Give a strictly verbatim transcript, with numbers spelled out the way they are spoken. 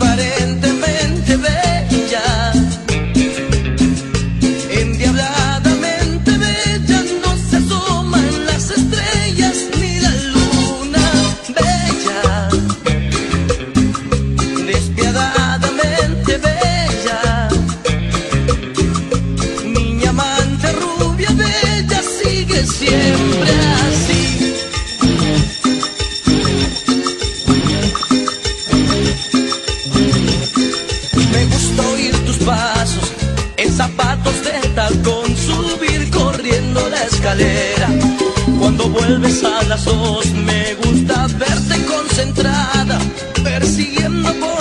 transparentemente bella, endiabladamente bella, no se asoman las estrellas ni la luna bella, despiadadamente bella, niña amante rubia bella, sigue siempre así. Me gusta oír tus pasos en zapatos de tacón, subir corriendo la escalera. Cuando vuelves a las dos me gusta verte concentrada, persiguiendo por